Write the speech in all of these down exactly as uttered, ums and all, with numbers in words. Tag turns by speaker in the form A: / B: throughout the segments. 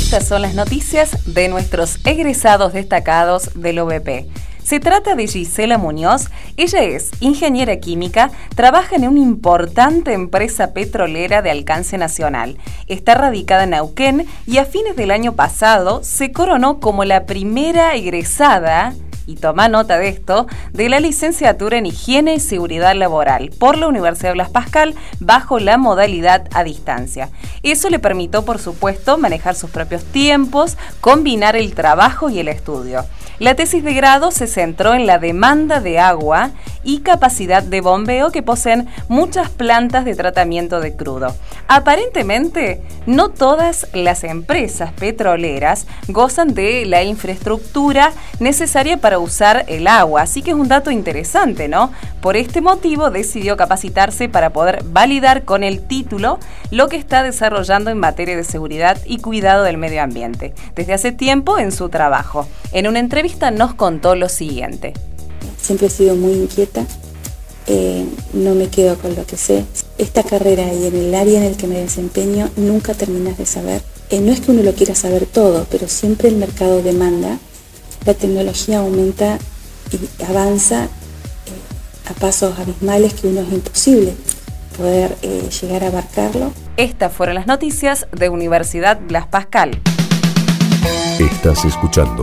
A: Estas son las noticias de nuestros egresados destacados del O B P. Se trata de Gisela Muñoz. Ella es ingeniera química, trabaja en una importante empresa petrolera de alcance nacional. Está radicada en Neuquén y a fines del año pasado se coronó como la primera egresada, y toma nota de esto, de la licenciatura en Higiene y Seguridad Laboral por la Universidad Blas Pascal bajo la modalidad a distancia. Eso le permitió, por supuesto, manejar sus propios tiempos, combinar el trabajo y el estudio. La tesis de grado se centró en la demanda de agua y capacidad de bombeo que poseen muchas plantas de tratamiento de crudo. Aparentemente, no todas las empresas petroleras gozan de la infraestructura necesaria para usar el agua, así que es un dato interesante, ¿no? Por este motivo decidió capacitarse para poder validar con el título lo que está desarrollando en materia de seguridad y cuidado del medio ambiente, desde hace tiempo en su trabajo. En una entrevista nos contó lo siguiente.
B: Siempre he sido muy inquieta, eh, no me quedo con lo que sé. Esta carrera y en el área en el que me desempeño nunca terminas de saber. Eh, no es que uno lo quiera saber todo, pero siempre el mercado demanda, la tecnología aumenta y avanza eh, a pasos abismales que uno es imposible poder eh, llegar a abarcarlo.
A: Estas fueron las noticias de Universidad Blas Pascal.
C: Estás escuchando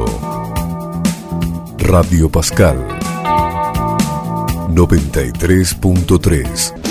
C: Radio Pascal noventa y tres punto tres.